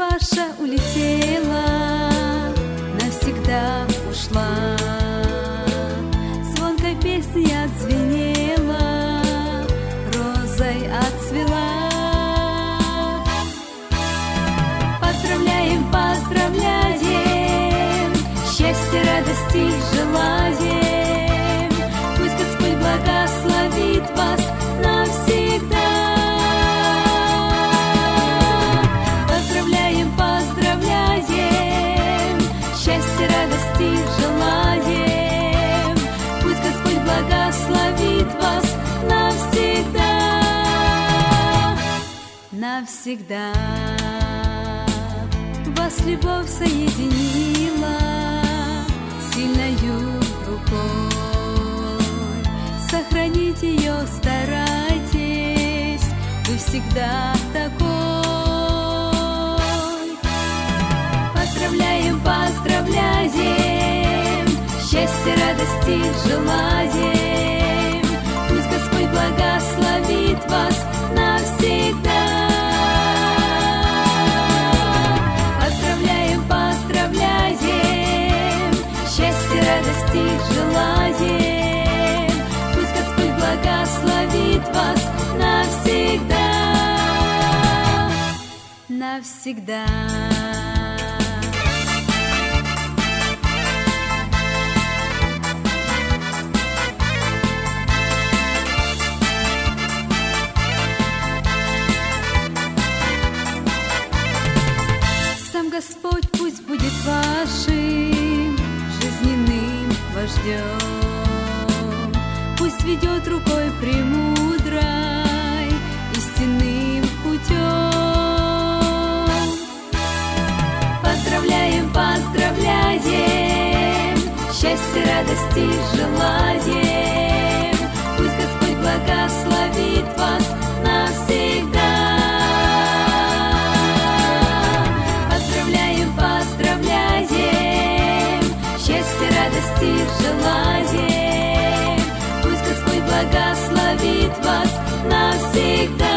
ваша улетела, навсегда ушла. Звонкой песней отзвенела, розой отцвела. Поздравляем, поздравляем, счастья, радости желаем. Пусть Господь благословит вас навсегда. Поздравляем, поздравляем, счастья, радости желаем. Пусть Господь благословит вас навсегда, навсегда. Вас любовь соединила сильною рукой. Сохранить ее старайтесь, вы всегда такой. Поздравляем, поздравляем, счастья, радости желаем. Пусть Господь благословит вас навсегда. Радости желаем, пусть Господь благословит вас навсегда, навсегда. Сам Господь пусть будет вашим жизненным вождем, пусть ведет рукой премудрой истинным путем. Поздравляем, поздравляем, счастья, радости желаем. Пусть Господь благословит вас навсегда. Поздравляем, поздравляем, счастья, радости желаем. Пусть Господь благословит вас навсегда.